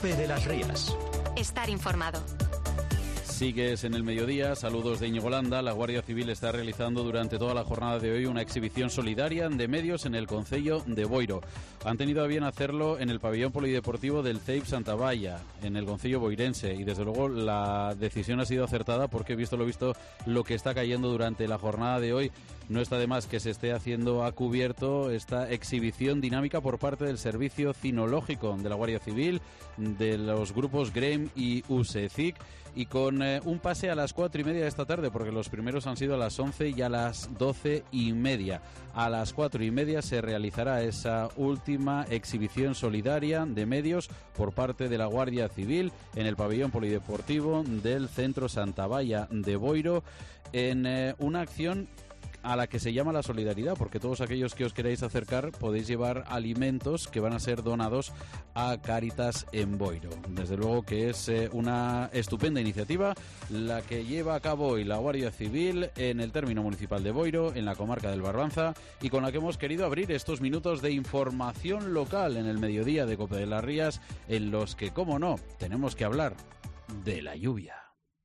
Cope de las Rías. Estar informado. Sigues en el mediodía. Saludos de Íñigo Landa. La Guardia Civil está realizando durante toda la jornada de hoy una exhibición solidaria de medios en el concello de Boiro. Han tenido a bien hacerlo en el pabellón polideportivo del CEIP Santa Baia, en el concello boirense, y desde luego la decisión ha sido acertada porque, visto lo que está cayendo durante la jornada de hoy, no está de más que se esté haciendo a cubierto esta exhibición dinámica por parte del Servicio Cinológico de la Guardia Civil, de los grupos GREM y USECIC, y con un pase a las 4:30 de esta tarde, porque los primeros han sido a las 11 y a las 12:30. A las 4:30 se realizará esa última exhibición solidaria de medios por parte de la Guardia Civil en el pabellón polideportivo del Centro Santa Baia de Boiro, en una acción a la que se llama la solidaridad, porque todos aquellos que os queráis acercar podéis llevar alimentos que van a ser donados a Cáritas en Boiro. Desde luego que es una estupenda iniciativa la que lleva a cabo hoy la Guardia Civil en el término municipal de Boiro, en la comarca del Barbanza, y con la que hemos querido abrir estos minutos de información local en el mediodía de Cope de las Rías, en los que, cómo no, tenemos que hablar de la lluvia.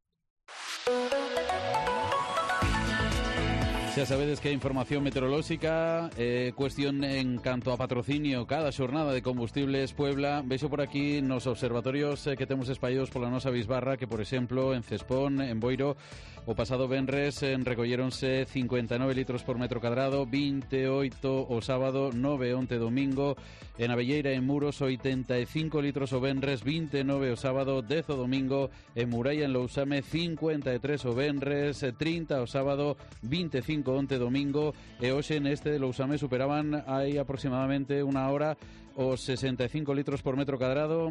Xa sabedes que a información meteorolóxica, cuestión en canto a patrocinio cada xornada de Combustibles Puebla. Vexo por aquí nos observatorios que temos espallados pola nosa bisbarra, que, por exemplo, en Cespón, en Boiro, o pasado venres recolléronse 59 litros por metro cadrado, 28 o sábado, 9 onte domingo. En Abelleira, en Muros, 85 litros o venres, 29 o sábado, 10 o domingo. En Muralla, en Lousame, 53 o venres, 30 o sábado, 25 onte domingo. E hoxe neste de Lousame superaban hai aproximadamente unha hora os 65 litros por metro cadrado.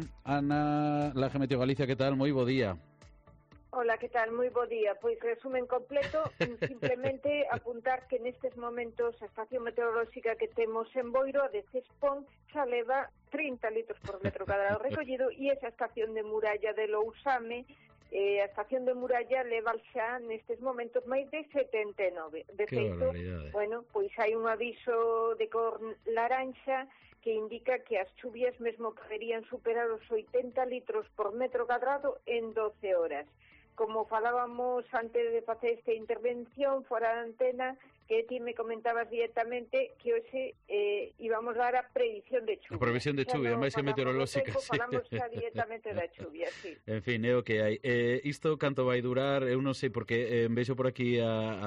Ana Laje Meteo Galicia, que tal? Moi bo día. Hola, que tal? Moi bo día. Pois resumen completo, simplemente apuntar que nestes momentos a estación meteorolóxica que temos en Boiro, a de Cespón, xa leva 30 litros por metro cadrado recollido, e esa estación de Muralla de Lousame, a estación de Muralla leva xa nestes momentos máis de 79. De feito, bueno, pois hai un aviso de cor laranxa que indica que as chuvias mesmo poderían superar os 80 litros por metro cadrado en 12 horas. Como falábamos antes de facer esta intervención fora da antena, que ti me comentabas directamente que hoxe íbamos dar a predición de chuvia. A previsión de chuvia, máis que meteorolóxica. Falamos xa directamente da chuvia, sí. En fin, é o que hai. Isto canto vai durar, eu non sei, porque vexo por aquí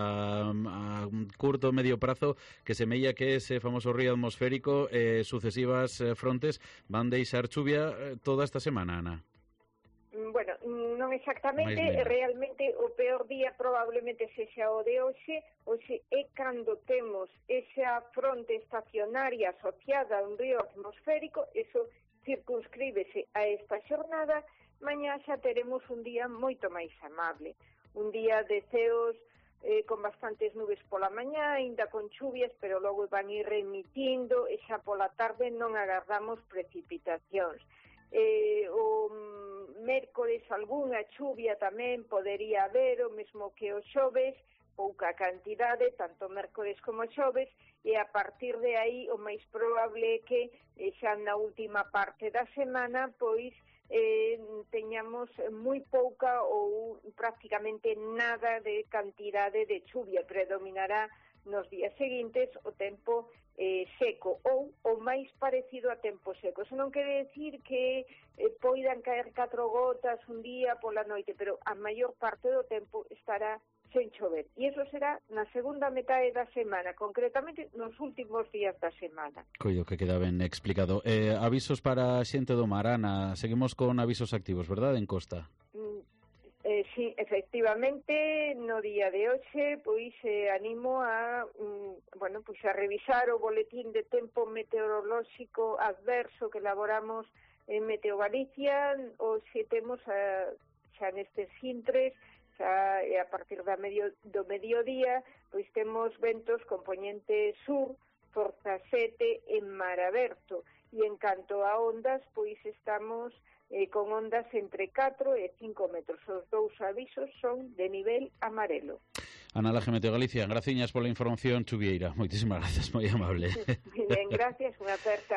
a curto medio prazo que semella que ese famoso río atmosférico, sucesivas frontes van deixar chuvia toda esta semana, Ana. Bueno, non exactamente, realmente o peor día probablemente sexa o de hoxe é cando temos esa fronte estacionaria asociada a un río atmosférico, eso circunscríbese a esta xornada. Mañá xa teremos un día moito máis amable, un día de ceos con bastantes nubes pola mañá, ainda con chuvias, pero logo van ir remitindo, e xa pola tarde non agardamos precipitacións. O mércores algunha chuvia tamén podería haber, o mesmo que o xoves, pouca cantidade, tanto mércores como xoves, e a partir de aí o máis probable é que xa na última parte da semana pois teñamos moi pouca ou prácticamente nada de cantidade de chuvia. Predominará nos días seguintes o tempo seco ou o máis parecido a tempo seco. Eso non quere decir que poidan caer 4 gotas un día pola noite, pero a maior parte do tempo estará sen chover. E iso será na segunda metade da semana, concretamente nos últimos días da semana. Coido que queda ben explicado. Avisos para a xente do mar, Ana. Seguimos con avisos activos, verdade, en costa? Sí, efectivamente, no día de hoxe, pois animo a, pois a revisar o boletín de tempo meteorolóxico adverso que elaboramos en Meteo Galicia. Hoxe temos xa nestes intres, xa a partir do mediodía, pois temos ventos con poñente sur, forza 7 en mar aberto, e en canto a ondas, pois estamos con ondas entre 4 e 5 metros. Os dous avisos son de nivel amarelo. Ana Laje Meteo Galicia, graciñas pola información chuvieira. Moitísimas gracias, moi amable. Ben, gracias, unha aperta.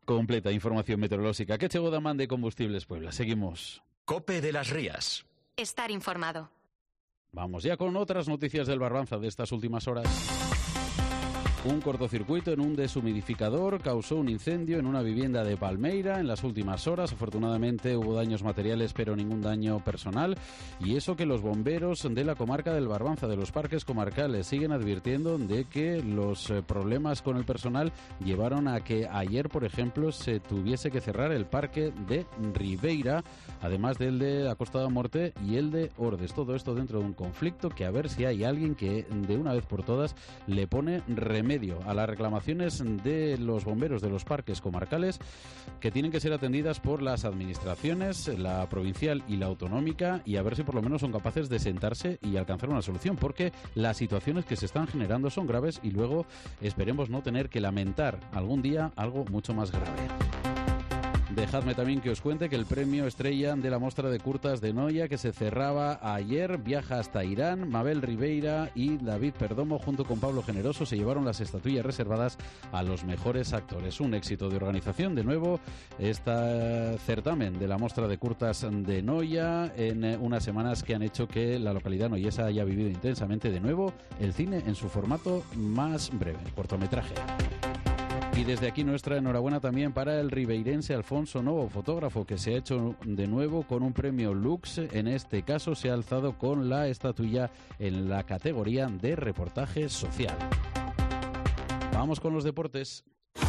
Completa información meteorológica. Que chegou da man de Combustibles Puebla. Seguimos. COPE de las Rías. Estar informado. Vamos ya con otras noticias del Barbanza de estas últimas horas. Un cortocircuito en un deshumidificador causó un incendio en una vivienda de Palmeira en las últimas horas. Afortunadamente hubo daños materiales, pero ningún daño personal. Y eso que los bomberos de la comarca del Barbanza, de los parques comarcales, siguen advirtiendo de que los problemas con el personal llevaron a que ayer, por ejemplo, se tuviese que cerrar el parque de Ribeira, además del de la Costa da Morte y el de Ordes. Todo esto dentro de un conflicto que a ver si hay alguien que de una vez por todas le pone remedio a las reclamaciones de los bomberos de los parques comarcales, que tienen que ser atendidas por las administraciones, la provincial y la autonómica, y a ver si por lo menos son capaces de sentarse y alcanzar una solución, porque las situaciones que se están generando son graves y luego esperemos no tener que lamentar algún día algo mucho más grave. Dejadme también que os cuente que el premio estrella de la Mostra de Curtas de Noia, que se cerraba ayer, viaja hasta Irán. Mabel Ribeira y David Perdomo, junto con Pablo Generoso, se llevaron las estatuillas reservadas a los mejores actores. Un éxito de organización, de nuevo, este certamen de la Mostra de Curtas de Noia, en unas semanas que han hecho que la localidad noyesa haya vivido intensamente de nuevo el cine en su formato más breve, el cortometraje. Y desde aquí nuestra enhorabuena también para el ribeirense Alfonso Novo, fotógrafo, que se ha hecho de nuevo con un premio Lux. En este caso se ha alzado con la estatuilla en la categoría de reportaje social. Vamos con los deportes.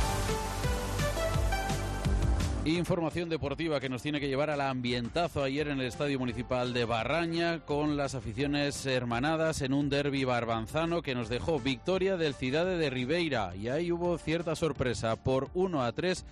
Información deportiva que nos tiene que llevar al ambientazo ayer en el Estadio Municipal de Barraña, con las aficiones hermanadas en un derbi barbanzano que nos dejó victoria del Cidade de Ribeira, y ahí hubo cierta sorpresa por 1-3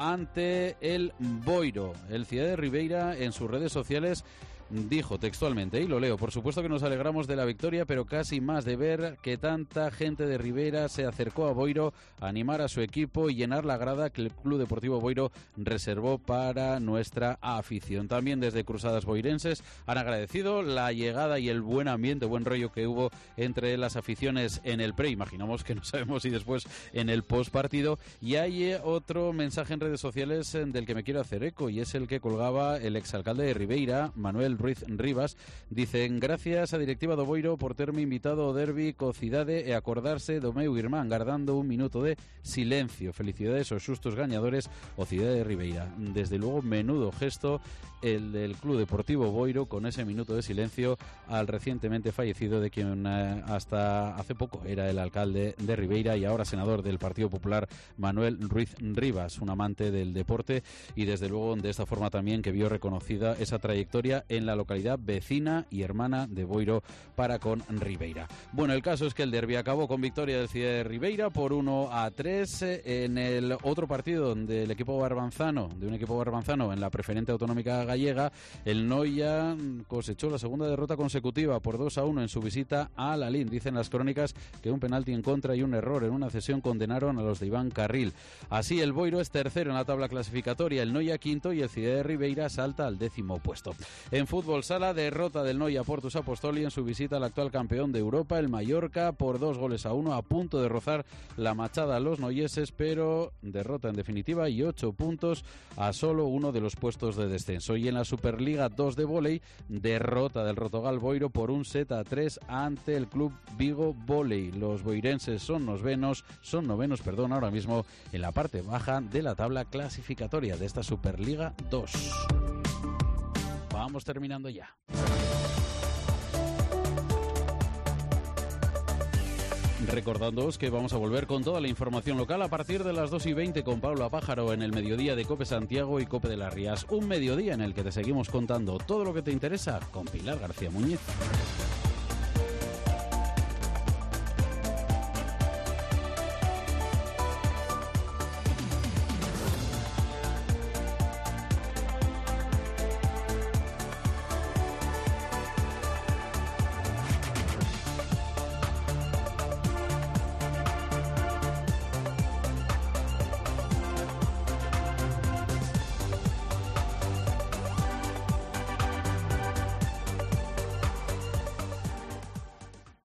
ante el Boiro. El Cidade de Ribeira en sus redes sociales dijo textualmente, y lo leo: por supuesto que nos alegramos de la victoria, pero casi más de ver que tanta gente de Ribeira se acercó a Boiro a animar a su equipo y llenar la grada que el Club Deportivo Boiro reservó para nuestra afición. También desde Cruzadas Boirenses han agradecido la llegada y el buen ambiente, buen rollo que hubo entre las aficiones en el pre, imaginamos que no sabemos si después en el post partido. Y hay otro mensaje en redes sociales del que me quiero hacer eco, y es el que colgaba el exalcalde de Ribeira, Manuel Ruiz Rivas. Dicen: gracias a directiva do Boiro por terme invitado ao derbi co Cidade e acordarse do meu irmán, guardando un minuto de silencio. Felicidades aos xustos gañadores, o Cidade de Ribeira. Desde luego, menudo gesto el del Club Deportivo Boiro, con ese minuto de silencio al recientemente fallecido, de quien hasta hace poco era el alcalde de Ribeira y ahora senador del Partido Popular, Manuel Ruiz Rivas, un amante del deporte, y desde luego de esta forma también que vio reconocida esa trayectoria en la localidad vecina y hermana de Boiro para con Ribeira. Bueno, el caso es que el derbi acabó con victoria del Cidade de Ribeira por 1-3. En el otro partido donde el equipo barbanzano, en la preferente autonómica gallega, el Noia cosechó la segunda derrota consecutiva por 2-1 en su visita a Lalín. Dicen las crónicas que un penalti en contra y un error en una cesión condenaron a los de Iván Carril. Así el Boiro es tercero en la tabla clasificatoria, el Noia quinto y el Cidade de Ribeira salta al 10º puesto. En fútbol sala, derrota del Noia Portus Apostoli en su visita al actual campeón de Europa, el Mallorca, por 2-1, a punto de rozar la machada a los noyeses, pero derrota en definitiva y 8 puntos a solo uno de los puestos de descenso. Y en la Superliga 2 de vóley, derrota del Rotogal Boiro por 1-3 ante el Club Vigo Vóley. Los boirenses son novenos, ahora mismo en la parte baja de la tabla clasificatoria de esta Superliga 2. Vamos terminando ya. Recordándoos que vamos a volver con toda la información local a partir de las 2:20 con Pablo Apájaro en el mediodía de COPE Santiago y COPE de las Rías. Un mediodía en el que te seguimos contando todo lo que te interesa con Pilar García Muñiz.